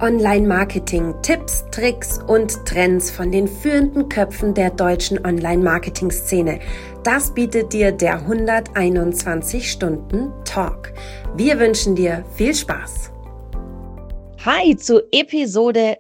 Online-Marketing, Tipps, Tricks und Trends von den führenden Köpfen der deutschen Online-Marketing-Szene. Das bietet dir der 121 Stunden Talk. Wir wünschen dir viel Spaß. Hi zu Episode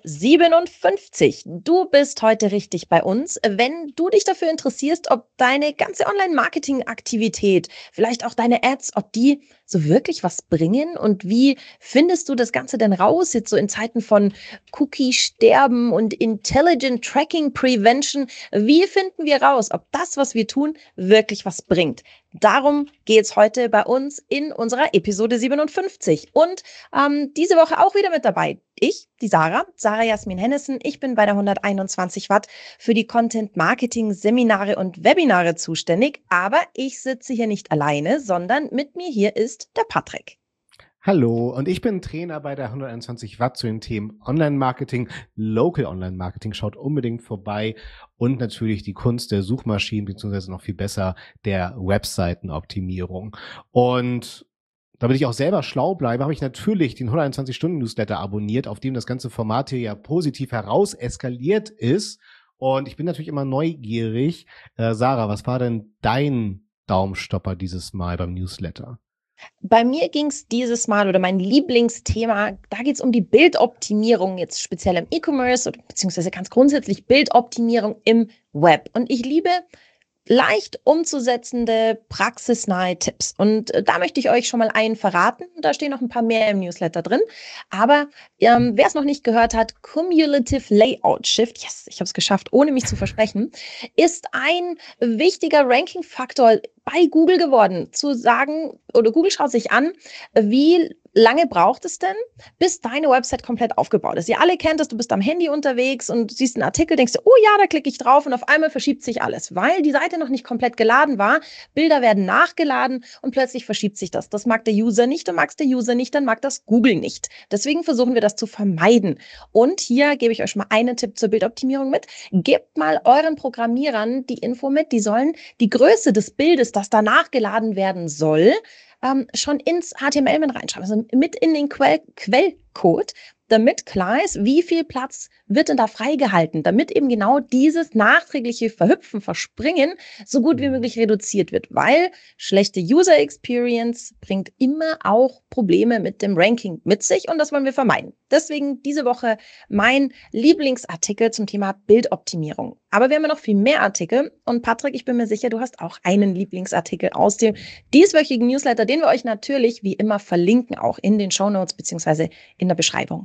57. Du bist heute richtig bei uns, wenn du dich dafür interessierst, ob deine ganze Online-Marketing-Aktivität, vielleicht auch deine Ads, ob die so wirklich was bringen und wie findest du das Ganze denn raus, jetzt so in Zeiten von Cookie-Sterben und Intelligent Tracking Prevention, wie finden wir raus, ob das, was wir tun, wirklich was bringt? Darum geht's heute bei uns in unserer Episode 57 und diese Woche auch wieder mit dabei. Ich, die Sarah Jasmin Hennessen, ich bin bei der 121 Watt für die Content-Marketing-Seminare und Webinare zuständig, aber ich sitze hier nicht alleine, sondern mit mir hier ist der Patrick. Hallo, und ich bin Trainer bei der 121 Watt zu den Themen Online-Marketing, Local Online-Marketing. Schaut unbedingt vorbei und natürlich die Kunst der Suchmaschinen, beziehungsweise noch viel besser der Webseitenoptimierung. Und damit ich auch selber schlau bleibe, habe ich natürlich den 121-Stunden-Newsletter abonniert, auf dem das ganze Format hier ja positiv heraus eskaliert ist. Und ich bin natürlich immer neugierig. Sarah, was war denn dein Daumenstopper dieses Mal beim Newsletter? Bei mir ging es dieses Mal oder mein Lieblingsthema, da geht es um die Bildoptimierung, jetzt speziell im E-Commerce oder beziehungsweise ganz grundsätzlich Bildoptimierung im Web. Und ich liebe leicht umzusetzende, praxisnahe Tipps. Und da möchte ich euch schon mal einen verraten. Da stehen noch ein paar mehr im Newsletter drin. Aber wer es noch nicht gehört hat, Cumulative Layout Shift, yes, ich habe es geschafft, ohne mich zu versprechen, ist ein wichtiger Ranking-Faktor bei Google geworden, zu sagen, oder Google schaut sich an, wie lange braucht es denn, bis deine Website komplett aufgebaut ist? Ihr alle kennt das, du bist am Handy unterwegs und siehst einen Artikel, denkst du, oh ja, da klicke ich drauf und auf einmal verschiebt sich alles, weil die Seite noch nicht komplett geladen war. Bilder werden nachgeladen und plötzlich verschiebt sich das. Das mag der User nicht, du magst der User nicht, dann mag das Google nicht. Deswegen versuchen wir das zu vermeiden. Und hier gebe ich euch mal einen Tipp zur Bildoptimierung mit. Gebt mal euren Programmierern die Info mit, die sollen die Größe des Bildes, das da nachgeladen werden soll, schon ins HTML mit reinschreiben, also mit in den Quellcode, damit klar ist, wie viel Platz wird denn da freigehalten, damit eben genau dieses nachträgliche Verhüpfen, Verspringen so gut wie möglich reduziert wird, weil schlechte User Experience bringt immer auch Probleme mit dem Ranking mit sich und das wollen wir vermeiden. Deswegen diese Woche mein Lieblingsartikel zum Thema Bildoptimierung. Aber wir haben ja noch viel mehr Artikel und Patrick, ich bin mir sicher, du hast auch einen Lieblingsartikel aus dem dieswöchigen Newsletter, den wir euch natürlich wie immer verlinken, auch in den Shownotes beziehungsweise in der Beschreibung.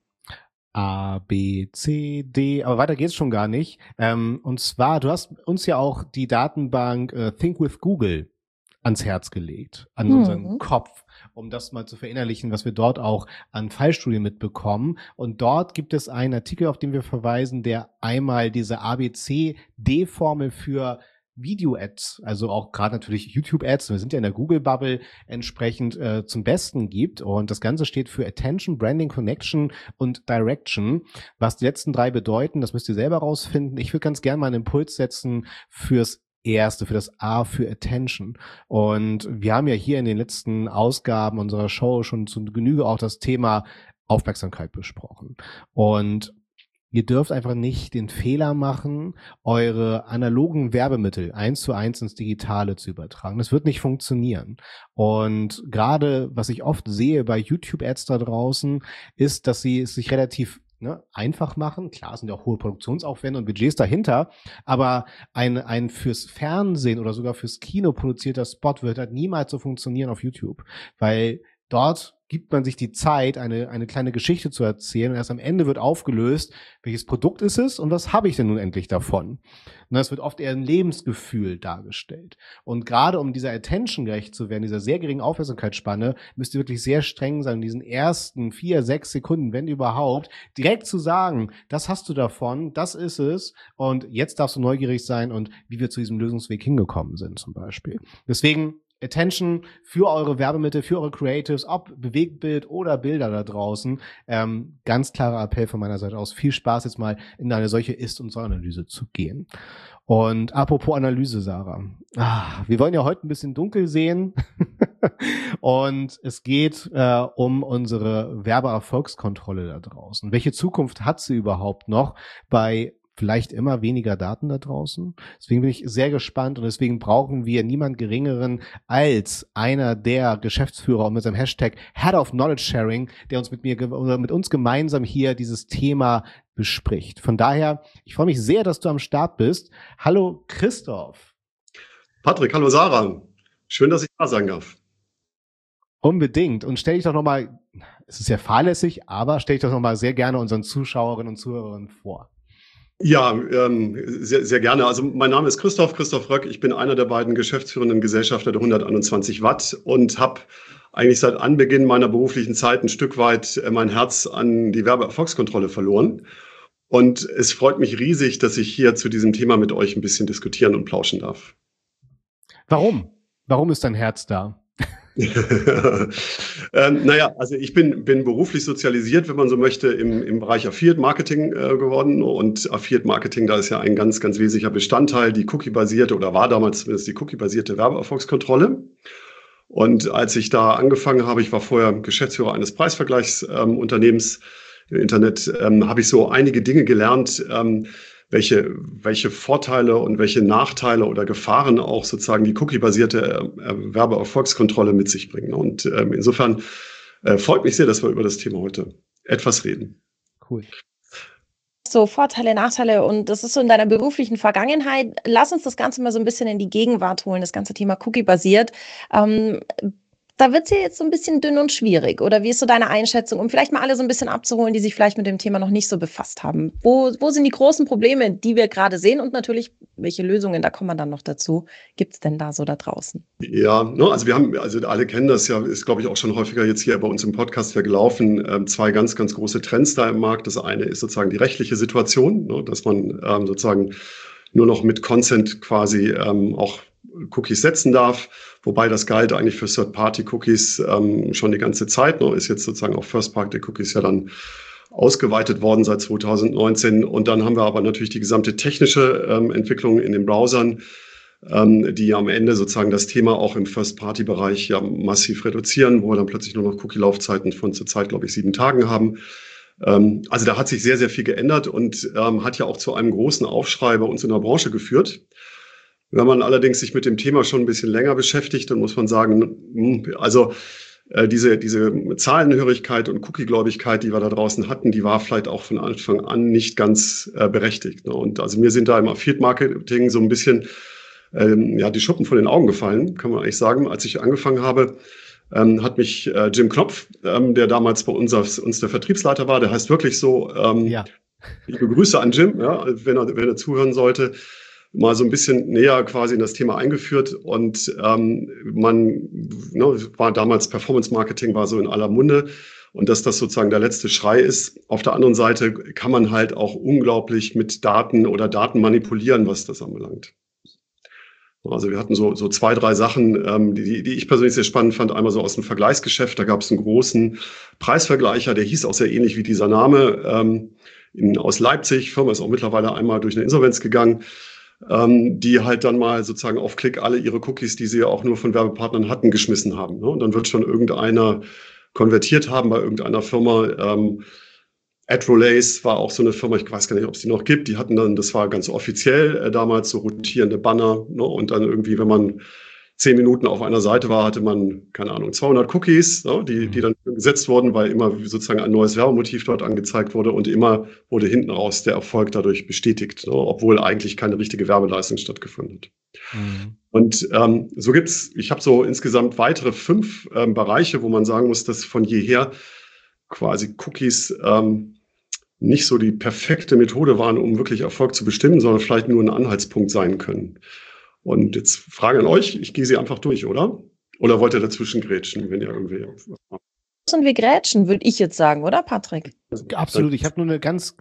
A, B, C, D, aber weiter geht's schon gar nicht. Und zwar, du hast uns ja auch die Datenbank Think with Google ans Herz gelegt, an unseren Kopf, um das mal zu verinnerlichen, was wir dort auch an Fallstudien mitbekommen. Und dort gibt es einen Artikel, auf den wir verweisen, der einmal diese ABC-D-Formel für Video-Ads, also auch gerade natürlich YouTube-Ads, wir sind ja in der Google-Bubble, entsprechend zum Besten gibt. Und das Ganze steht für Attention, Branding, Connection und Direction. Was die letzten drei bedeuten, das müsst ihr selber rausfinden. Ich würde ganz gerne mal einen Impuls setzen fürs Erste, für das A, für Attention. Und wir haben ja hier in den letzten Ausgaben unserer Show schon zu Genüge auch das Thema Aufmerksamkeit besprochen. Und ihr dürft einfach nicht den Fehler machen, eure analogen Werbemittel 1:1 ins Digitale zu übertragen. Das wird nicht funktionieren. Und gerade, was ich oft sehe bei YouTube-Ads da draußen, ist, dass sie es sich relativ einfach machen. Klar sind ja auch hohe Produktionsaufwände und Budgets dahinter, aber ein fürs Fernsehen oder sogar fürs Kino produzierter Spot wird halt niemals so funktionieren auf YouTube, weil dort gibt man sich die Zeit, eine kleine Geschichte zu erzählen und erst am Ende wird aufgelöst, welches Produkt ist es und was habe ich denn nun endlich davon? Und das wird oft eher ein Lebensgefühl dargestellt. Und gerade um dieser Attention gerecht zu werden, dieser sehr geringen Aufmerksamkeitsspanne, müsst ihr wirklich sehr streng sein, in diesen ersten 4-6 Sekunden, wenn überhaupt, direkt zu sagen, das hast du davon, das ist es und jetzt darfst du neugierig sein und wie wir zu diesem Lösungsweg hingekommen sind zum Beispiel. Deswegen Attention für eure Werbemittel, für eure Creatives, ob Bewegtbild oder Bilder da draußen. Ganz klarer Appell von meiner Seite aus. Viel Spaß jetzt mal in eine solche Ist- und Soll-Analyse zu gehen. Und apropos Analyse, Sarah. Wir wollen ja heute ein bisschen dunkel sehen. Und es geht um unsere Werbeerfolgskontrolle da draußen. Welche Zukunft hat sie überhaupt noch bei vielleicht immer weniger Daten da draußen? Deswegen bin ich sehr gespannt und deswegen brauchen wir niemand Geringeren als einer der Geschäftsführer mit seinem Hashtag Head of Knowledge Sharing, der uns mit uns gemeinsam hier dieses Thema bespricht. Von daher, ich freue mich sehr, dass du am Start bist. Hallo Christoph. Patrick, hallo Sarah. Schön, dass ich da sein darf. Unbedingt. Und stell dich doch nochmal, es ist ja fahrlässig, aber stell dich doch nochmal sehr gerne unseren Zuschauerinnen und Zuhörern vor. Ja, sehr, sehr gerne. Also mein Name ist Christoph Röck. Ich bin einer der beiden geschäftsführenden Gesellschafter der 121 Watt und habe eigentlich seit Anbeginn meiner beruflichen Zeit ein Stück weit mein Herz an die Werbeerfolgskontrolle verloren. Und es freut mich riesig, dass ich hier zu diesem Thema mit euch ein bisschen diskutieren und plauschen darf. Warum? Warum ist dein Herz da? Naja, also ich bin beruflich sozialisiert, wenn man so möchte, im Bereich Affiliate Marketing geworden. Und Affiliate Marketing, da ist ja ein ganz, ganz wesentlicher Bestandteil, die Cookie-basierte oder war damals zumindest die Cookie-basierte Werbeerfolgskontrolle. Und als ich da angefangen habe, ich war vorher Geschäftsführer eines Preisvergleichsunternehmens im Internet, habe ich so einige Dinge gelernt, welche Vorteile und welche Nachteile oder Gefahren auch sozusagen die cookie-basierte Werbeerfolgskontrolle mit sich bringen. Und insofern freut mich sehr, dass wir über das Thema heute etwas reden. Cool. So Vorteile, Nachteile und das ist so in deiner beruflichen Vergangenheit. Lass uns das Ganze mal so ein bisschen in die Gegenwart holen, das ganze Thema Cookie-basiert. Da wird es ja jetzt so ein bisschen dünn und schwierig. Oder wie ist so deine Einschätzung, um vielleicht mal alle so ein bisschen abzuholen, die sich vielleicht mit dem Thema noch nicht so befasst haben? Wo sind die großen Probleme, die wir gerade sehen? Und natürlich, welche Lösungen, da kommen wir dann noch dazu, gibt es denn da so da draußen? Ja, also alle kennen das ja, ist glaube ich auch schon häufiger jetzt hier bei uns im Podcast ja gelaufen, zwei ganz, ganz große Trends da im Markt. Das eine ist sozusagen die rechtliche Situation, ne, dass man sozusagen nur noch mit Consent quasi auch Cookies setzen darf, wobei das galt eigentlich für Third-Party-Cookies schon die ganze Zeit. Ist jetzt sozusagen auf First-Party-Cookies ja dann ausgeweitet worden seit 2019. Und dann haben wir aber natürlich die gesamte technische Entwicklung in den Browsern, die am Ende sozusagen das Thema auch im First-Party-Bereich ja massiv reduzieren, wo wir dann plötzlich nur noch Cookie-Laufzeiten von zurzeit, glaube ich, 7 Tagen haben. Also da hat sich sehr, sehr viel geändert und hat ja auch zu einem großen Aufschrei bei uns in der Branche geführt. Wenn man allerdings sich mit dem Thema schon ein bisschen länger beschäftigt, dann muss man sagen, also diese Zahlenhörigkeit und Cookie-Gläubigkeit, die wir da draußen hatten, die war vielleicht auch von Anfang an nicht ganz berechtigt. Ne? Und also mir sind da im Affiliate-Marketing so ein bisschen die Schuppen von den Augen gefallen, kann man eigentlich sagen. Als ich angefangen habe, hat mich Jim Knopf, der damals bei uns der Vertriebsleiter war, der heißt wirklich so, liebe Grüße an Jim, ja, wenn er zuhören sollte, mal so ein bisschen näher quasi in das Thema eingeführt und war damals Performance Marketing war so in aller Munde und dass das sozusagen der letzte Schrei ist. Auf der anderen Seite kann man halt auch unglaublich mit Daten oder Daten manipulieren, was das anbelangt. Also wir hatten so 2, 3 Sachen, die ich persönlich sehr spannend fand. Einmal so aus dem Vergleichsgeschäft, da gab es einen großen Preisvergleicher, der hieß auch sehr ähnlich wie dieser Name, aus Leipzig. Firma ist auch mittlerweile einmal durch eine Insolvenz gegangen. Die halt dann mal sozusagen auf Klick alle ihre Cookies, die sie ja auch nur von Werbepartnern hatten, geschmissen haben. Ne? Und dann wird schon irgendeiner konvertiert haben bei irgendeiner Firma. AdRelays war auch so eine Firma, ich weiß gar nicht, ob es die noch gibt. Die hatten dann, das war ganz offiziell damals, so rotierende Banner. Ne? Und dann irgendwie, wenn man 10 Minuten auf einer Seite war, hatte man, keine Ahnung, 200 Cookies, ne, die dann gesetzt wurden, weil immer sozusagen ein neues Werbemotiv dort angezeigt wurde und immer wurde hinten raus der Erfolg dadurch bestätigt, ne, obwohl eigentlich keine richtige Werbeleistung stattgefunden hat. Mhm. Und so gibt's, ich habe so insgesamt weitere 5 Bereiche, wo man sagen muss, dass von jeher quasi Cookies nicht so die perfekte Methode waren, um wirklich Erfolg zu bestimmen, sondern vielleicht nur ein Anhaltspunkt sein können. Und jetzt Frage an euch, ich gehe sie einfach durch, oder? Oder wollt ihr dazwischen grätschen, wenn ihr irgendwie... Müssen wir grätschen, würde ich jetzt sagen, oder Patrick? Absolut, ich habe nur eine ganz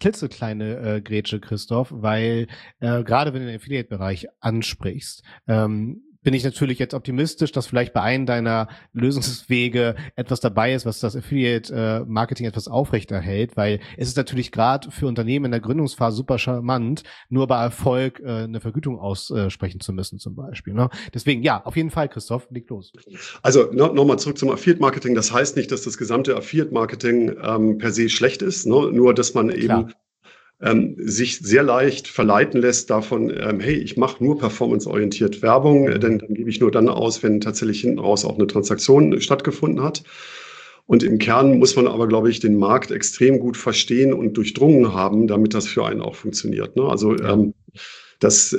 Grätsche, Christoph, weil gerade wenn du den Affiliate-Bereich ansprichst, bin ich natürlich jetzt optimistisch, dass vielleicht bei einem deiner Lösungswege etwas dabei ist, was das Affiliate-Marketing etwas aufrechterhält, weil es ist natürlich gerade für Unternehmen in der Gründungsphase super charmant, nur bei Erfolg eine Vergütung aussprechen zu müssen zum Beispiel. Ne? Deswegen, ja, auf jeden Fall, Christoph, leg los. Also nochmal zurück zum Affiliate-Marketing. Das heißt nicht, dass das gesamte Affiliate-Marketing per se schlecht ist, ne? Nur, dass man eben sich sehr leicht verleiten lässt davon, hey, ich mache nur performanceorientiert Werbung, denn dann gebe ich nur dann aus, wenn tatsächlich hinten raus auch eine Transaktion stattgefunden hat. Und im Kern muss man aber, glaube ich, den Markt extrem gut verstehen und durchdrungen haben, damit das für einen auch funktioniert. Ne? Also sonst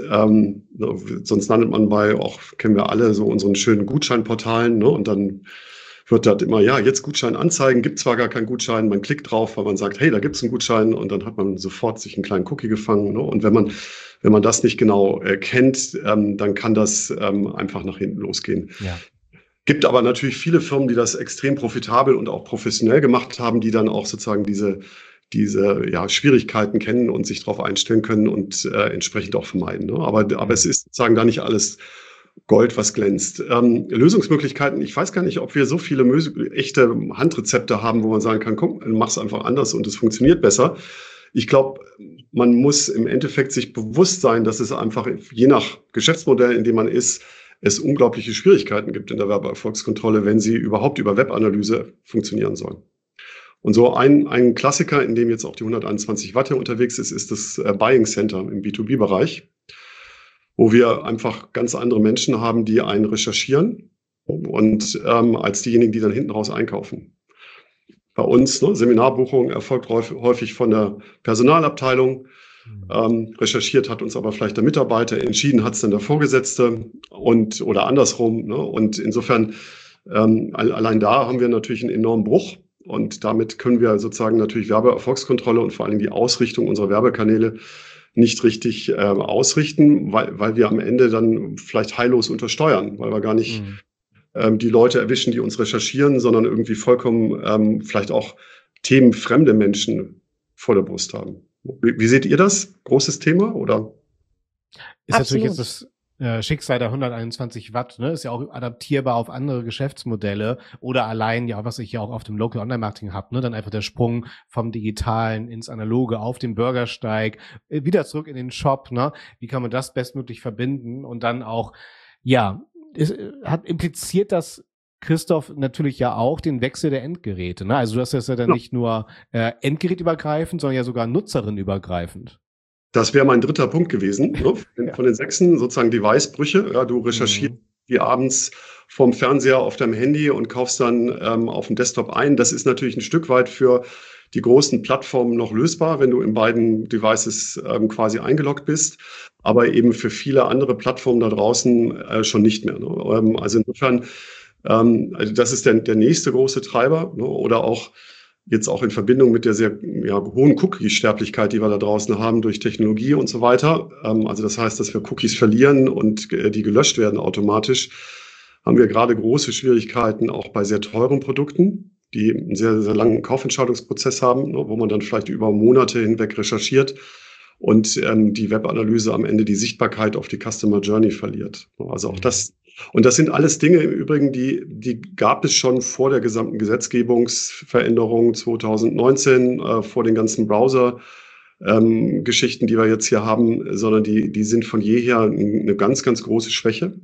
landet man auch kennen wir alle, so unseren schönen Gutscheinportalen, ne? Und dann wird das immer, ja, jetzt Gutschein anzeigen, gibt zwar gar keinen Gutschein, man klickt drauf, weil man sagt, hey, da gibt's einen Gutschein und dann hat man sofort sich einen kleinen Cookie gefangen. Ne? Und wenn man das nicht genau kennt, dann kann das einfach nach hinten losgehen. Ja. Gibt aber natürlich viele Firmen, die das extrem profitabel und auch professionell gemacht haben, die dann auch sozusagen diese Schwierigkeiten kennen und sich darauf einstellen können und entsprechend auch vermeiden. Ne? Aber es ist sozusagen da nicht alles Gold, was glänzt. Lösungsmöglichkeiten, ich weiß gar nicht, ob wir so viele echte Handrezepte haben, wo man sagen kann, komm, mach's einfach anders und es funktioniert besser. Ich glaube, man muss im Endeffekt sich bewusst sein, dass es einfach je nach Geschäftsmodell, in dem man ist, es unglaubliche Schwierigkeiten gibt in der Werbeerfolgskontrolle, wenn sie überhaupt über Webanalyse funktionieren sollen. Und so ein Klassiker, in dem jetzt auch die 121 Watt hier unterwegs ist das Buying Center im B2B-Bereich, wo wir einfach ganz andere Menschen haben, die einen recherchieren und als diejenigen, die dann hinten raus einkaufen. Bei uns, Seminarbuchung erfolgt häufig von der Personalabteilung, recherchiert hat uns aber vielleicht der Mitarbeiter, entschieden hat es dann der Vorgesetzte oder andersrum. Ne? Und insofern, allein da haben wir natürlich einen enormen Bruch. Und damit können wir sozusagen natürlich Werbeerfolgskontrolle und vor allem die Ausrichtung unserer Werbekanäle nicht richtig ausrichten, weil wir am Ende dann vielleicht heillos untersteuern, weil wir gar nicht die Leute erwischen, die uns recherchieren, sondern irgendwie vollkommen vielleicht auch themenfremde Menschen vor der Brust haben. Wie seht ihr das? Großes Thema, oder? Ist natürlich jetzt das Schicksal der 121 Watt, ne? Ist ja auch adaptierbar auf andere Geschäftsmodelle oder allein, ja, was ich ja auch auf dem Local Online Marketing habe, ne? Dann einfach der Sprung vom Digitalen ins Analoge auf den Bürgersteig, wieder zurück in den Shop, ne? Wie kann man das bestmöglich verbinden und dann auch, ja, impliziert das, Christoph, natürlich ja auch den Wechsel der Endgeräte, ne? Also du hast das ja dann nicht nur endgerätübergreifend, sondern ja sogar nutzerinübergreifend. Das wäre mein dritter Punkt gewesen, ne? Von den 6 sozusagen Device-Brüche. Ja, du recherchierst die abends vorm Fernseher auf deinem Handy und kaufst dann auf dem Desktop ein. Das ist natürlich ein Stück weit für die großen Plattformen noch lösbar, wenn du in beiden Devices quasi eingeloggt bist, aber eben für viele andere Plattformen da draußen schon nicht mehr. Ne? Also insofern, also das ist der nächste große Treiber, ne? Oder auch jetzt auch in Verbindung mit der sehr hohen Cookie-Sterblichkeit, die wir da draußen haben durch Technologie und so weiter. Also das heißt, dass wir Cookies verlieren und die gelöscht werden automatisch, haben wir gerade große Schwierigkeiten auch bei sehr teuren Produkten, die einen sehr, sehr langen Kaufentscheidungsprozess haben, wo man dann vielleicht über Monate hinweg recherchiert und die Webanalyse am Ende die Sichtbarkeit auf die Customer Journey verliert. Also auch das. Und das sind alles Dinge im Übrigen, die gab es schon vor der gesamten Gesetzgebungsveränderung 2019, vor den ganzen Browser-Geschichten, die wir jetzt hier haben, sondern die sind von jeher eine ganz, ganz große Schwäche.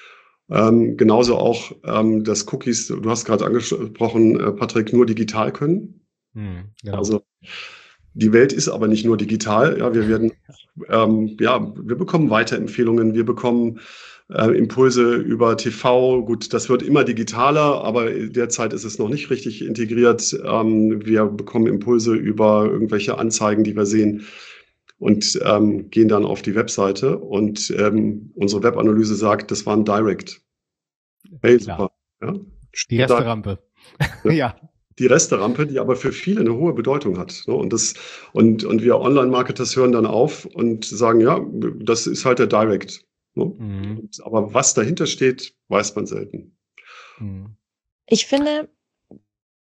Genauso auch, dass Cookies, du hast gerade angesprochen, Patrick, nur digital können. Genau. Also die Welt ist aber nicht nur digital. Ja, wir werden, wir bekommen Weiterempfehlungen, wir bekommen Impulse über TV. Gut, das wird immer digitaler, aber derzeit ist es noch nicht richtig integriert. Wir bekommen Impulse über irgendwelche Anzeigen, die wir sehen und gehen dann auf die Webseite und unsere Webanalyse sagt, das war ein Direct. Hey, super. Ja? Die Resterampe. Ja. Die Resterampe, die aber für viele eine hohe Bedeutung hat. Ne? Und wir Online-Marketers hören dann auf und sagen, ja, das ist halt der Direct. Ne? Aber was dahinter steht, weiß man selten. Ich finde,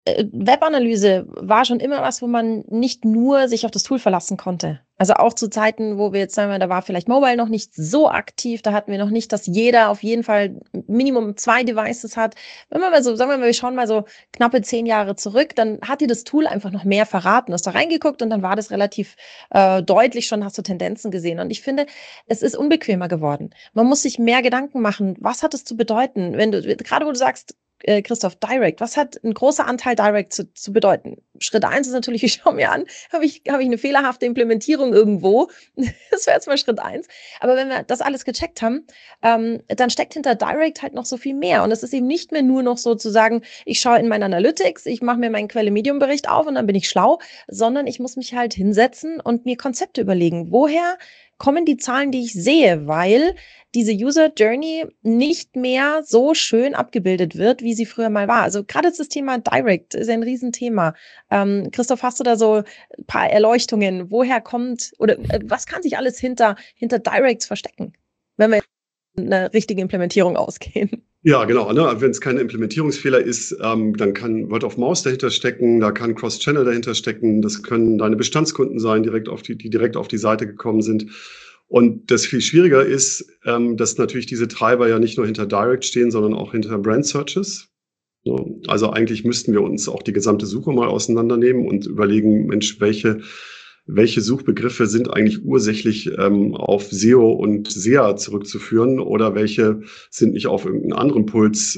Webanalyse war schon immer was, wo man nicht nur sich auf das Tool verlassen konnte. Also auch zu Zeiten, wo wir jetzt sagen, da war vielleicht Mobile noch nicht so aktiv, da hatten wir noch nicht, dass jeder auf jeden Fall Minimum 2 Devices hat. Wenn wir mal so, sagen wir mal, wir schauen mal so knappe 10 Jahre zurück, dann hat dir das Tool einfach noch mehr verraten. Du hast da reingeguckt und dann war das relativ deutlich schon, hast du Tendenzen gesehen. Und ich finde, es ist unbequemer geworden. Man muss sich mehr Gedanken machen, was hat es zu bedeuten? Wenn du, gerade wo du sagst, Christoph, Direct, was hat ein großer Anteil Direct zu bedeuten? Schritt 1 ist natürlich, ich schaue mir an, habe ich eine fehlerhafte Implementierung irgendwo? Das wäre jetzt mal Schritt 1. Aber wenn wir das alles gecheckt haben, dann steckt hinter Direct halt noch so viel mehr. Und es ist eben nicht mehr nur noch so zu sagen, ich schaue in meinen Analytics, ich mache mir meinen Quelle-Medium-Bericht auf und dann bin ich schlau, sondern ich muss mich halt hinsetzen und mir Konzepte überlegen. Woher kommen die Zahlen, die ich sehe? Weil diese User Journey nicht mehr so schön abgebildet wird, wie sie früher mal war. Also gerade das Thema Direct ist ein Riesenthema. Christoph, hast du da so ein paar Erleuchtungen? Woher kommt oder was kann sich alles hinter Directs verstecken, wenn wir eine richtige Implementierung ausgehen? Ja, genau. Ne? Wenn es kein Implementierungsfehler ist, dann kann Word of Mouth dahinter stecken, da kann Cross-Channel dahinter stecken, das können deine Bestandskunden sein, die direkt auf die Seite gekommen sind. Und das viel schwieriger ist, dass natürlich diese Treiber ja nicht nur hinter Direct stehen, sondern auch hinter Brand Searches. Also eigentlich müssten wir uns auch die gesamte Suche mal auseinandernehmen und überlegen, Mensch, welche Suchbegriffe sind eigentlich ursächlich auf SEO und SEA zurückzuführen oder welche sind nicht auf irgendeinen anderen Puls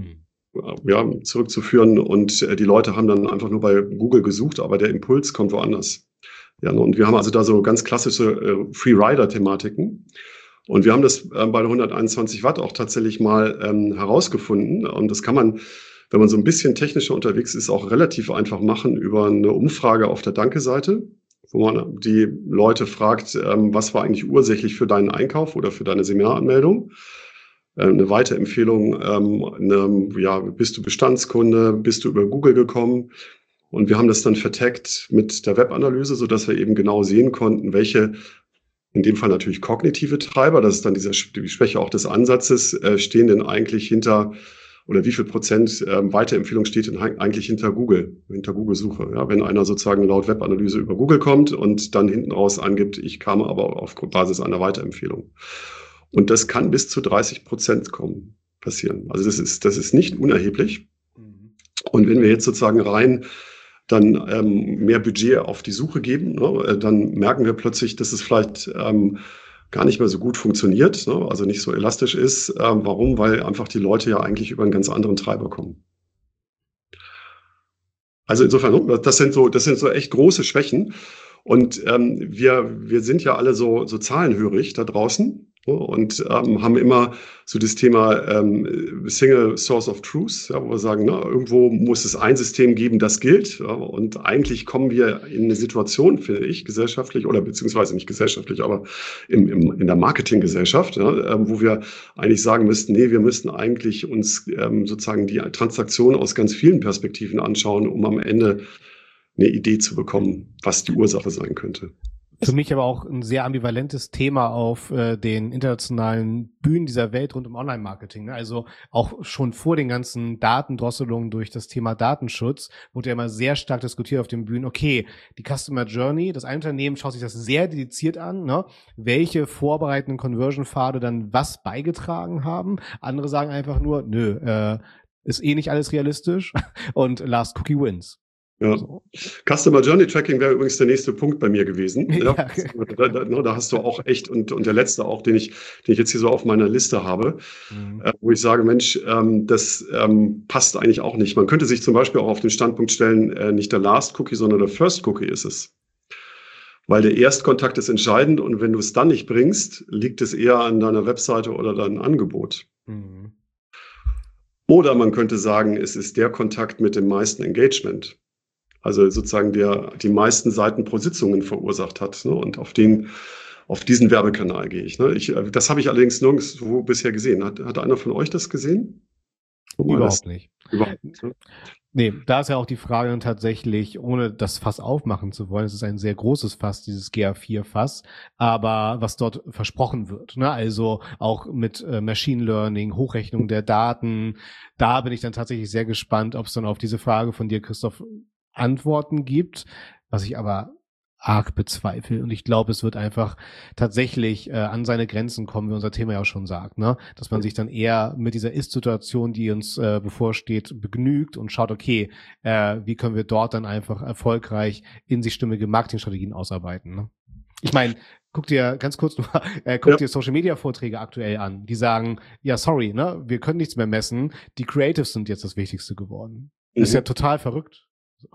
zurückzuführen und die Leute haben dann einfach nur bei Google gesucht, aber der Impuls kommt woanders. Ja, und wir haben also da so ganz klassische Free-Rider-Thematiken. Und wir haben das bei der 121 Watt auch tatsächlich mal herausgefunden. Und das kann man, wenn man so ein bisschen technischer unterwegs ist, auch relativ einfach machen über eine Umfrage auf der Danke-Seite, wo man die Leute fragt, was war eigentlich ursächlich für deinen Einkauf oder für deine Seminaranmeldung? Eine Weiterempfehlung, bist du Bestandskunde, bist du über Google gekommen? Und wir haben das dann vertaggt mit der Webanalyse, sodass wir eben genau sehen konnten, welche, in dem Fall natürlich kognitive Treiber, das ist dann die Schwäche auch des Ansatzes, stehen denn eigentlich hinter, oder wie viel Prozent Weiterempfehlung steht denn eigentlich hinter Google-Suche. Ja, wenn einer sozusagen laut Webanalyse über Google kommt und dann hinten raus angibt, ich kam aber auf Basis einer Weiterempfehlung. Und das kann bis zu 30% passieren. Also das ist nicht unerheblich. Und wenn wir jetzt sozusagen dann mehr Budget auf die Suche geben, ne, dann merken wir plötzlich, dass es vielleicht gar nicht mehr so gut funktioniert, ne, also nicht so elastisch ist. Warum? Weil einfach die Leute ja eigentlich über einen ganz anderen Treiber kommen. Also insofern, das sind so echt große Schwächen. Und wir sind ja alle so zahlenhörig da draußen. Und haben immer so das Thema Single Source of Truth, ja, wo wir sagen, irgendwo muss es ein System geben, das gilt. Ja, und eigentlich kommen wir in eine Situation, finde ich, gesellschaftlich oder beziehungsweise nicht gesellschaftlich, aber in der Marketinggesellschaft, ja, wo wir eigentlich sagen müssten, nee, wir müssten eigentlich uns sozusagen die Transaktion aus ganz vielen Perspektiven anschauen, um am Ende eine Idee zu bekommen, was die Ursache sein könnte. Für mich aber auch ein sehr ambivalentes Thema auf den internationalen Bühnen dieser Welt rund um Online-Marketing. Ne? Also auch schon vor den ganzen Datendrosselungen durch das Thema Datenschutz wurde ja immer sehr stark diskutiert auf den Bühnen. Okay, die Customer Journey, das eine Unternehmen schaut sich das sehr dediziert an, ne? Welche vorbereitenden Conversion-Pfade dann was beigetragen haben. Andere sagen einfach nur, ist eh nicht alles realistisch und Last Cookie wins. Ja. Customer Journey Tracking wäre übrigens der nächste Punkt bei mir gewesen. Ja. Da hast du auch echt, und der letzte auch, den ich jetzt hier so auf meiner Liste habe, wo ich sage, Mensch, das passt eigentlich auch nicht. Man könnte sich zum Beispiel auch auf den Standpunkt stellen, nicht der Last Cookie, sondern der First Cookie ist es. Weil der Erstkontakt ist entscheidend und wenn du es dann nicht bringst, liegt es eher an deiner Webseite oder deinem Angebot. Oder man könnte sagen, es ist der Kontakt mit dem meisten Engagement. Also sozusagen die meisten Seiten pro Sitzungen verursacht hat. Ne? Und auf diesen Werbekanal gehe ich. Ne? Das habe ich allerdings nirgendwo bisher gesehen. Hat einer von euch das gesehen? Überhaupt nicht. Überhaupt nicht. Ne? Nee, da ist ja auch die Frage dann tatsächlich, ohne das Fass aufmachen zu wollen, es ist ein sehr großes Fass, dieses GA4-Fass, aber was dort versprochen wird, ne? Also auch mit Machine Learning, Hochrechnung der Daten, da bin ich dann tatsächlich sehr gespannt, ob es dann auf diese Frage von dir, Christoph, Antworten gibt, was ich aber arg bezweifle. Und ich glaube, es wird einfach tatsächlich an seine Grenzen kommen, wie unser Thema ja auch schon sagt, ne? Dass man sich dann eher mit dieser Ist-Situation, die uns bevorsteht, begnügt und schaut, okay, wie können wir dort dann einfach erfolgreich in sich stimmige Marketingstrategien ausarbeiten, ne? Ich meine, guck dir ganz kurz nur, dir Social-Media-Vorträge aktuell an, die sagen, ja, sorry, ne, wir können nichts mehr messen, die Creatives sind jetzt das Wichtigste geworden. Das ist ja total verrückt. So.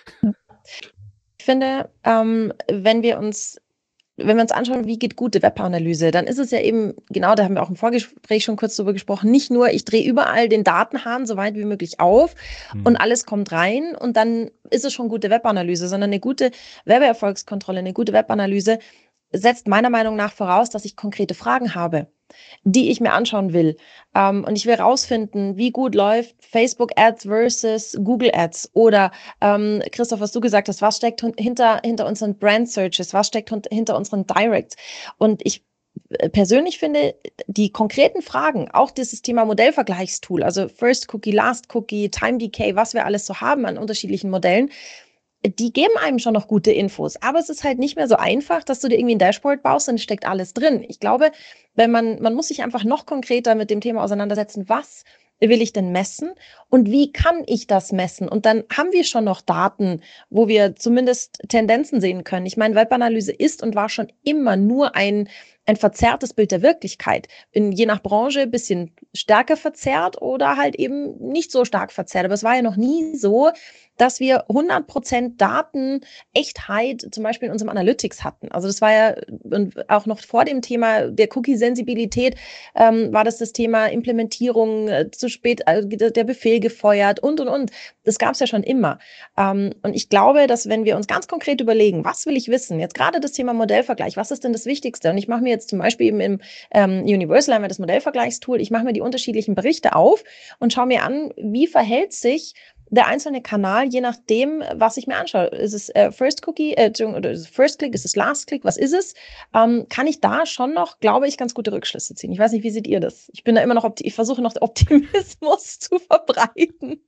Ich finde, wenn wir uns anschauen, wie geht gute Webanalyse, dann ist es ja eben, genau, da haben wir auch im Vorgespräch schon kurz drüber gesprochen, nicht nur, ich drehe überall den Datenhahn so weit wie möglich auf und alles kommt rein und dann ist es schon gute Webanalyse, sondern eine gute Werbeerfolgskontrolle, eine gute Webanalyse setzt meiner Meinung nach voraus, dass ich konkrete Fragen habe, die ich mir anschauen will. Und ich will rausfinden, wie gut läuft Facebook Ads versus Google Ads. Oder Christoph, was du gesagt hast, was steckt hinter unseren Brand Searches, was steckt hinter unseren Directs. Und ich persönlich finde, die konkreten Fragen, auch dieses Thema Modellvergleichstool, also First Cookie, Last Cookie, Time Decay, was wir alles so haben an unterschiedlichen Modellen, die geben einem schon noch gute Infos. Aber es ist halt nicht mehr so einfach, dass du dir irgendwie ein Dashboard baust und steckt alles drin. Ich glaube, man muss sich einfach noch konkreter mit dem Thema auseinandersetzen, was will ich denn messen und wie kann ich das messen? Und dann haben wir schon noch Daten, wo wir zumindest Tendenzen sehen können. Ich meine, Webanalyse ist und war schon immer nur ein verzerrtes Bild der Wirklichkeit. Je nach Branche ein bisschen stärker verzerrt oder halt eben nicht so stark verzerrt. Aber es war ja noch nie so, dass wir 100% Daten-Echtheit zum Beispiel in unserem Analytics hatten. Also das war ja auch noch vor dem Thema der Cookie-Sensibilität, war das Thema Implementierung zu spät, der Befehl gefeuert und. Das gab es ja schon immer. Und ich glaube, dass wenn wir uns ganz konkret überlegen, was will ich wissen, jetzt gerade das Thema Modellvergleich, was ist denn das Wichtigste? Und ich mache mir jetzt zum Beispiel eben im Universal haben wir das Modellvergleichstool, ich mache mir die unterschiedlichen Berichte auf und schaue mir an, wie verhält sich der einzelne Kanal, je nachdem, was ich mir anschaue. Ist es First Cookie, oder ist es First Click, ist es Last Click, was ist es? Kann ich da schon noch, glaube ich, ganz gute Rückschlüsse ziehen. Ich weiß nicht, wie seht ihr das? Ich bin da immer noch, ich versuche noch Optimismus zu verbreiten.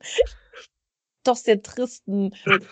Doch sehr tristen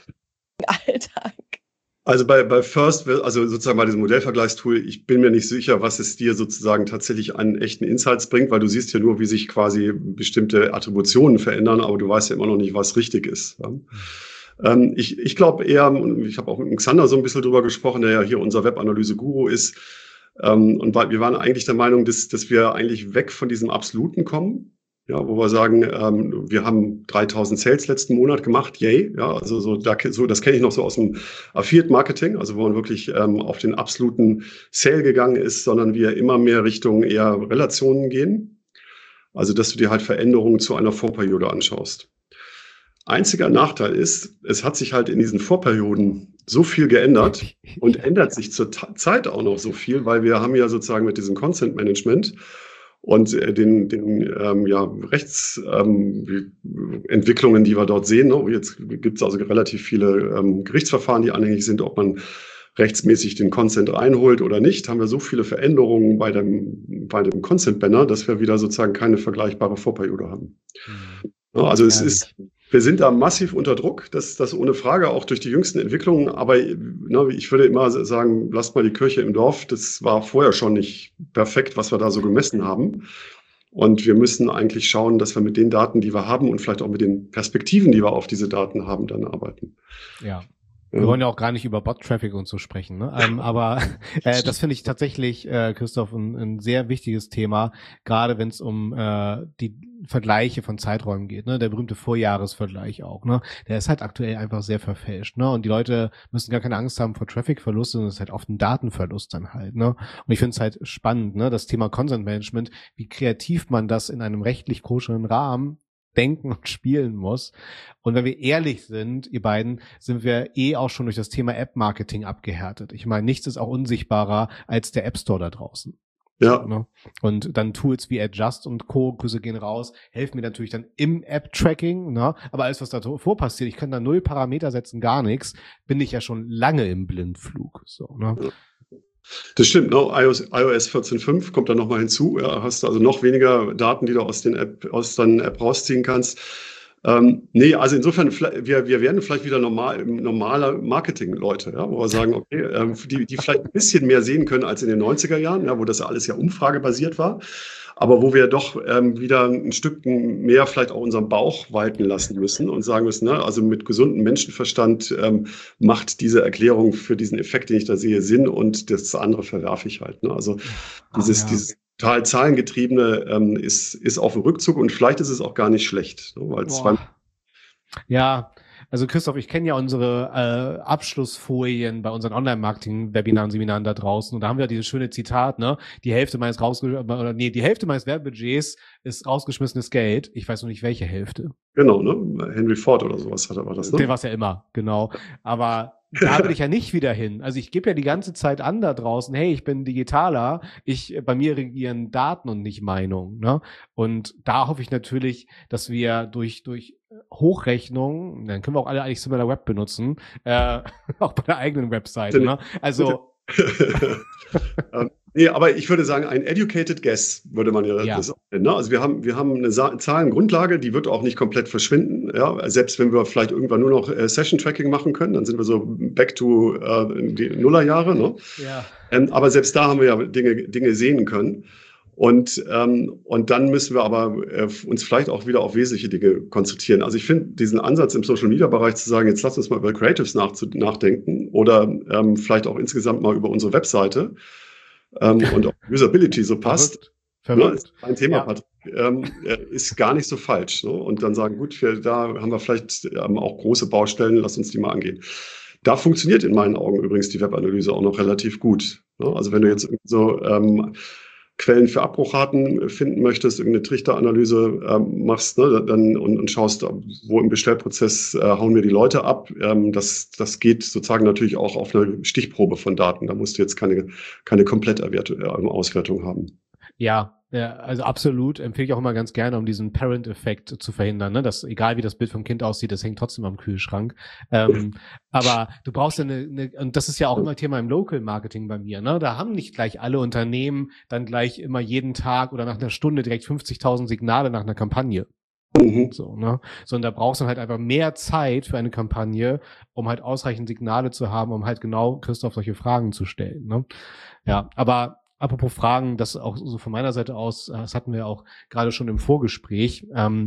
Alltag. Also bei First, also sozusagen bei diesem Modellvergleichstool, ich bin mir nicht sicher, was es dir sozusagen tatsächlich an echten Insights bringt, weil du siehst ja nur, wie sich quasi bestimmte Attributionen verändern, aber du weißt ja immer noch nicht, was richtig ist. Ja. Ich glaube eher, und ich habe auch mit Xander so ein bisschen drüber gesprochen, der ja hier unser Webanalyse-Guru ist, und wir waren eigentlich der Meinung, dass wir eigentlich weg von diesem Absoluten kommen. Ja, wo wir sagen, wir haben 3000 Sales letzten Monat gemacht, yay. Ja, also das kenne ich noch so aus dem Affiliate-Marketing, also wo man wirklich auf den absoluten Sale gegangen ist, sondern wir immer mehr Richtung eher Relationen gehen. Also, dass du dir halt Veränderungen zu einer Vorperiode anschaust. Einziger Nachteil ist, es hat sich halt in diesen Vorperioden so viel geändert und ändert sich zur Zeit auch noch so viel, weil wir haben ja sozusagen mit diesem Consent Management und den Rechtsentwicklungen, die wir dort sehen. Ne? Jetzt gibt es also relativ viele Gerichtsverfahren, die anhängig sind, ob man rechtsmäßig den Consent reinholt oder nicht. Haben wir so viele Veränderungen bei dem Consent-Banner, dass wir wieder sozusagen keine vergleichbare Vorperiode haben. Ja, also wir sind da massiv unter Druck, das ohne Frage, auch durch die jüngsten Entwicklungen. Aber ich würde immer sagen, lasst mal die Kirche im Dorf. Das war vorher schon nicht perfekt, was wir da so gemessen haben. Und wir müssen eigentlich schauen, dass wir mit den Daten, die wir haben und vielleicht auch mit den Perspektiven, die wir auf diese Daten haben, dann arbeiten. Ja. Wir wollen ja auch gar nicht über Bot-Traffic und so sprechen, ne? Aber das finde ich tatsächlich, Christoph, ein sehr wichtiges Thema, gerade wenn es um die Vergleiche von Zeiträumen geht, ne? Der berühmte Vorjahresvergleich auch, ne? Der ist halt aktuell einfach sehr verfälscht, ne? Und die Leute müssen gar keine Angst haben vor Traffic-Verlust, sondern es ist halt oft ein Datenverlust dann halt, ne? Und ich finde es halt spannend, ne? Das Thema Consent Management, wie kreativ man das in einem rechtlich koscheren Rahmen denken und spielen muss. Und wenn wir ehrlich sind, ihr beiden, sind wir auch schon durch das Thema App-Marketing abgehärtet. Ich meine, nichts ist auch unsichtbarer als der App Store da draußen. Ja. Ne? Und dann Tools wie Adjust und Co., Grüße gehen raus, helfen mir natürlich dann im App-Tracking, ne? Aber alles, was davor passiert, ich kann da 0 Parameter setzen, gar nichts, bin ich ja schon lange im Blindflug. So, ne? Ja. Das stimmt, ne? iOS 14.5 kommt dann nochmal hinzu. Ja, hast du also noch weniger Daten, die du aus deiner App rausziehen kannst. Nee, also insofern, wir werden vielleicht wieder normale Marketing-Leute, ja, wo wir sagen, okay, die vielleicht ein bisschen mehr sehen können als in den 90er Jahren, ja, wo das ja alles ja umfragebasiert war, aber wo wir doch wieder ein Stück mehr vielleicht auch unseren Bauch walten lassen müssen und sagen müssen, ne, also mit gesundem Menschenverstand macht diese Erklärung für diesen Effekt, den ich da sehe, Sinn und das andere verwerfe ich halt. Ne? Also dieses total zahlengetriebene ist auf dem Rückzug und vielleicht ist es auch gar nicht schlecht. Ne? Weil ja, also Christoph, ich kenne ja unsere Abschlussfolien bei unseren Online-Marketing-Webinaren, Seminaren da draußen und da haben wir dieses schöne Zitat, ne? Die Hälfte meines Werbebudgets ist rausgeschmissenes Geld. Ich weiß noch nicht, welche Hälfte. Genau, ne? Henry Ford oder sowas war das, ne? Der war es ja immer, genau. Aber da will ich ja nicht wieder hin. Also ich gebe ja die ganze Zeit an da draußen, hey, ich bin digitaler, bei mir regieren Daten und nicht Meinung, ne? Und da hoffe ich natürlich, dass wir durch Hochrechnung, dann können wir auch alle eigentlich Similar Web benutzen, auch bei der eigenen Webseite, ne? Also nee, aber ich würde sagen, ein educated guess würde man ja. Das nennen. Ne? Also wir haben eine Zahlengrundlage, die wird auch nicht komplett verschwinden. Ja? Selbst wenn wir vielleicht irgendwann nur noch Session-Tracking machen können, dann sind wir so back to die Nullerjahre. Ne? Ja. Aber selbst da haben wir ja Dinge sehen können. Und dann müssen wir aber uns vielleicht auch wieder auf wesentliche Dinge konzentrieren. Also ich finde diesen Ansatz im Social-Media-Bereich zu sagen, jetzt lass uns mal über Creatives nachdenken oder vielleicht auch insgesamt mal über unsere Webseite und auch Usability so passt. Verrückt. Ne, ist ein Thema, Patrick, ist gar nicht so falsch. Ne? Und dann sagen, gut, da haben wir vielleicht auch große Baustellen, lass uns die mal angehen. Da funktioniert in meinen Augen übrigens die Webanalyse auch noch relativ gut. Ne? Also wenn du jetzt so Quellen für Abbruchraten finden möchtest, irgendeine Trichteranalyse machst, ne, dann und schaust, wo im Bestellprozess hauen mir die Leute ab. Das geht sozusagen natürlich auch auf eine Stichprobe von Daten. Da musst du jetzt keine Komplettauswertung haben. Ja, also absolut, empfehle ich auch immer ganz gerne, um diesen Parent-Effekt zu verhindern, ne? Dass egal wie das Bild vom Kind aussieht, das hängt trotzdem am Kühlschrank. Aber du brauchst ja und das ist ja auch immer Thema im Local-Marketing bei mir, ne? Da haben nicht gleich alle Unternehmen dann gleich immer jeden Tag oder nach einer Stunde direkt 50.000 Signale nach einer Kampagne. So, ne? Sondern da brauchst du halt einfach mehr Zeit für eine Kampagne, um halt ausreichend Signale zu haben, um halt genau Christoph solche Fragen zu stellen, ne? Ja, aber apropos Fragen, das auch so von meiner Seite aus, das hatten wir auch gerade schon im Vorgespräch,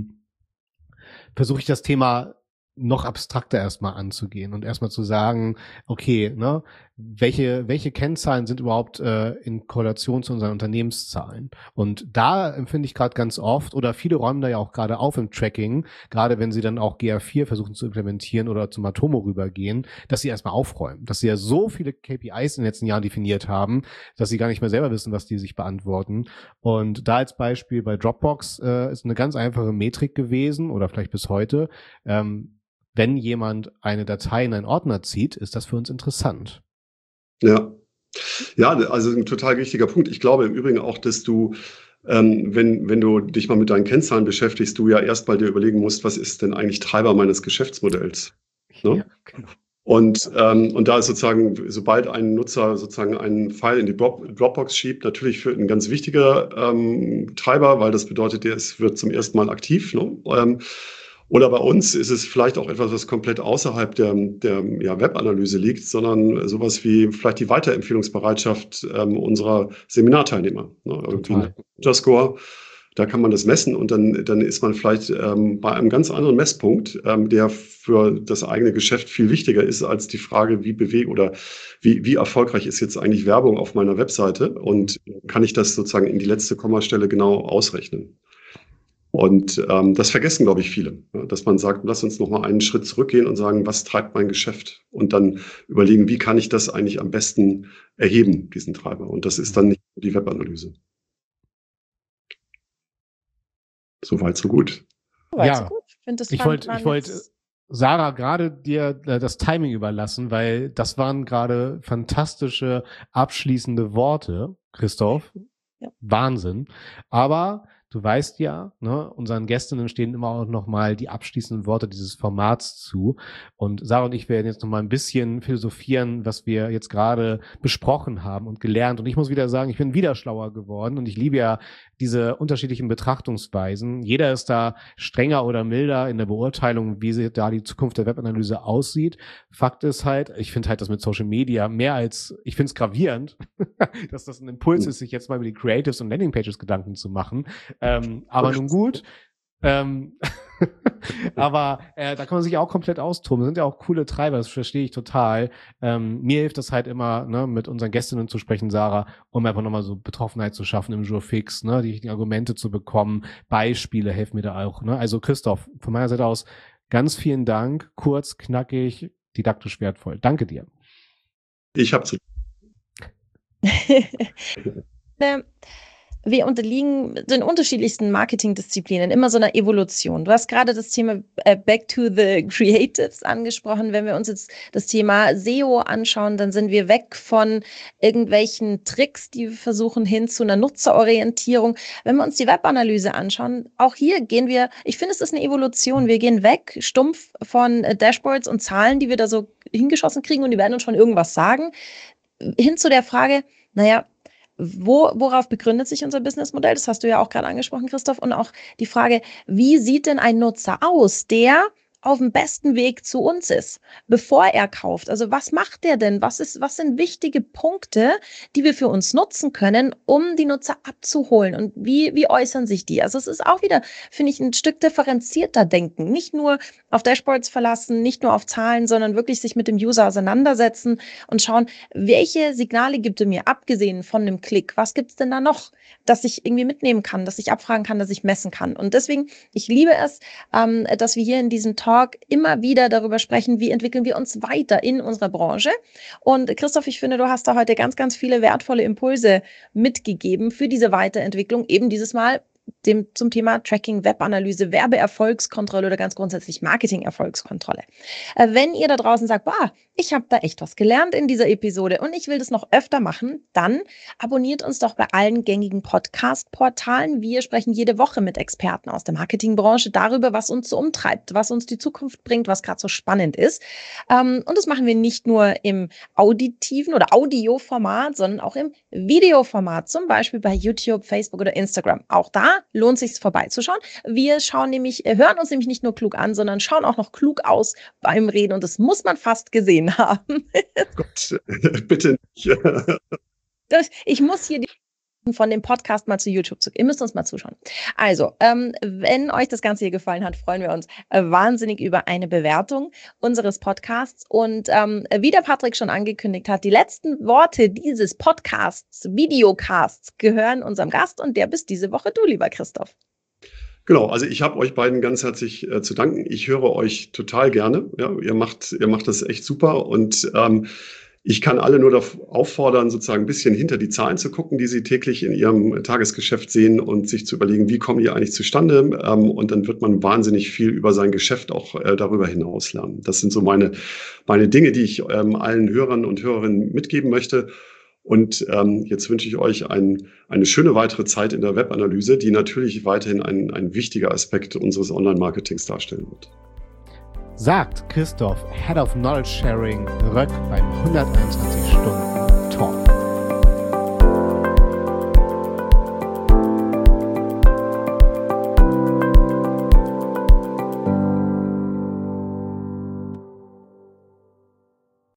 versuche ich das Thema noch abstrakter erstmal anzugehen und erstmal zu sagen, okay, ne, welche Kennzahlen sind überhaupt in Korrelation zu unseren Unternehmenszahlen? Und da empfinde ich gerade ganz oft, oder viele räumen da ja auch gerade auf im Tracking, gerade wenn sie dann auch GA4 versuchen zu implementieren oder zum Matomo rübergehen, dass sie erstmal aufräumen, dass sie ja so viele KPIs in den letzten Jahren definiert haben, dass sie gar nicht mehr selber wissen, was die sich beantworten. Und da als Beispiel bei Dropbox ist eine ganz einfache Metrik gewesen, oder vielleicht bis heute, wenn jemand eine Datei in einen Ordner zieht, ist das für uns interessant. Ja, also ein total wichtiger Punkt. Ich glaube im Übrigen auch, dass du, wenn du dich mal mit deinen Kennzahlen beschäftigst, du ja erstmal dir überlegen musst, was ist denn eigentlich Treiber meines Geschäftsmodells? Ne? Ja, genau. Und da ist sozusagen, sobald ein Nutzer sozusagen einen File in die Dropbox schiebt, natürlich für ein ganz wichtiger Treiber, weil das bedeutet, es wird zum ersten Mal aktiv. Ne? Oder bei uns ist es vielleicht auch etwas, was komplett außerhalb der Webanalyse liegt, sondern sowas wie vielleicht die Weiterempfehlungsbereitschaft unserer Seminarteilnehmer. Ne? Irgendwie ein Score, da kann man das messen und dann ist man vielleicht bei einem ganz anderen Messpunkt, der für das eigene Geschäft viel wichtiger ist als die Frage, wie erfolgreich ist jetzt eigentlich Werbung auf meiner Webseite und kann ich das sozusagen in die letzte Kommastelle genau ausrechnen. Und das vergessen, glaube ich, viele, ja, dass man sagt, lass uns noch mal einen Schritt zurückgehen und sagen, was treibt mein Geschäft? Und dann überlegen, wie kann ich das eigentlich am besten erheben, diesen Treiber? Und das ist dann nicht die Webanalyse. Soweit, so gut. Ja, ich wollte Sarah gerade dir das Timing überlassen, weil das waren gerade fantastische abschließende Worte, Christoph. Wahnsinn. Aber du weißt ja, ne, unseren Gästinnen stehen immer auch nochmal die abschließenden Worte dieses Formats zu. Und Sarah und ich werden jetzt nochmal ein bisschen philosophieren, was wir jetzt gerade besprochen haben und gelernt. Und ich muss wieder sagen, ich bin wieder schlauer geworden und ich liebe ja diese unterschiedlichen Betrachtungsweisen. Jeder ist da strenger oder milder in der Beurteilung, wie da die Zukunft der Webanalyse aussieht. Fakt ist halt, ich finde halt das mit Social Media mehr als, ich finde es gravierend, dass das ein Impuls ist, sich jetzt mal über die Creatives und Landingpages Gedanken zu machen. Aber nun gut. Aber da kann man sich auch komplett austoben. Das sind ja auch coole Treiber, das verstehe ich total. Mir hilft das halt immer, ne, mit unseren Gästinnen zu sprechen, Sarah, um einfach nochmal so Betroffenheit zu schaffen im Jour fix, ne, die richtigen Argumente zu bekommen. Beispiele helfen mir da auch. Ne? Also Christoph, von meiner Seite aus ganz vielen Dank. Kurz, knackig, didaktisch wertvoll. Danke dir. Ich habe zu. Wir unterliegen den unterschiedlichsten Marketingdisziplinen, immer so einer Evolution. Du hast gerade das Thema Back to the Creatives angesprochen. Wenn wir uns jetzt das Thema SEO anschauen, dann sind wir weg von irgendwelchen Tricks, die wir versuchen, hin zu einer Nutzerorientierung. Wenn wir uns die Webanalyse anschauen, auch hier gehen wir, ich finde, es ist eine Evolution. Wir gehen weg, stumpf von Dashboards und Zahlen, die wir da so hingeschossen kriegen und die werden uns schon irgendwas sagen, hin zu der Frage, naja, worauf begründet sich unser Businessmodell? Das hast du ja auch gerade angesprochen, Christoph. Und auch die Frage, wie sieht denn ein Nutzer aus, der auf dem besten Weg zu uns ist, bevor er kauft? Also was macht der denn? Was sind wichtige Punkte, die wir für uns nutzen können, um die Nutzer abzuholen? Und wie äußern sich die? Also es ist auch wieder, finde ich, ein Stück differenzierter Denken. Nicht nur auf Dashboards verlassen, nicht nur auf Zahlen, sondern wirklich sich mit dem User auseinandersetzen und schauen, welche Signale gibt er mir, abgesehen von einem Klick? Was gibt es denn da noch, dass ich irgendwie mitnehmen kann, dass ich abfragen kann, dass ich messen kann? Und deswegen, ich liebe es, dass wir hier in diesem Talk immer wieder darüber sprechen, wie entwickeln wir uns weiter in unserer Branche. Und Christoph, ich finde, du hast da heute ganz, ganz viele wertvolle Impulse mitgegeben für diese Weiterentwicklung, eben dieses Mal zum Thema Tracking, Webanalyse, Werbeerfolgskontrolle oder ganz grundsätzlich Marketing-Erfolgskontrolle. Wenn ihr da draußen sagt, ich habe da echt was gelernt in dieser Episode und ich will das noch öfter machen, dann abonniert uns doch bei allen gängigen Podcast-Portalen. Wir sprechen jede Woche mit Experten aus der Marketingbranche darüber, was uns so umtreibt, was uns die Zukunft bringt, was gerade so spannend ist. Und das machen wir nicht nur im auditiven oder Audioformat, sondern auch im Videoformat, zum Beispiel bei YouTube, Facebook oder Instagram. Auch da lohnt sich vorbeizuschauen. Wir hören uns nämlich nicht nur klug an, sondern schauen auch noch klug aus beim Reden und das muss man fast gesehen haben. Gott, bitte nicht. Ich muss hier von dem Podcast mal zu YouTube zurück. Ihr müsst uns mal zuschauen. Also, wenn euch das Ganze hier gefallen hat, freuen wir uns wahnsinnig über eine Bewertung unseres Podcasts. Und wie der Patrick schon angekündigt hat, die letzten Worte dieses Podcasts, Videocasts, gehören unserem Gast und der bist diese Woche du, lieber Christoph. Genau, also ich habe euch beiden ganz herzlich zu danken. Ich höre euch total gerne. Ja, ihr macht das echt super und ich kann alle nur auffordern, sozusagen ein bisschen hinter die Zahlen zu gucken, die sie täglich in ihrem Tagesgeschäft sehen und sich zu überlegen, wie kommen die eigentlich zustande? Und dann wird man wahnsinnig viel über sein Geschäft auch darüber hinaus lernen. Das sind so meine Dinge, die ich allen Hörern und Hörerinnen mitgeben möchte. Und jetzt wünsche ich euch eine schöne weitere Zeit in der Webanalyse, die natürlich weiterhin ein wichtiger Aspekt unseres Online-Marketings darstellen wird. Sagt Christoph, Head of Knowledge Sharing, Röck beim 121 Stunden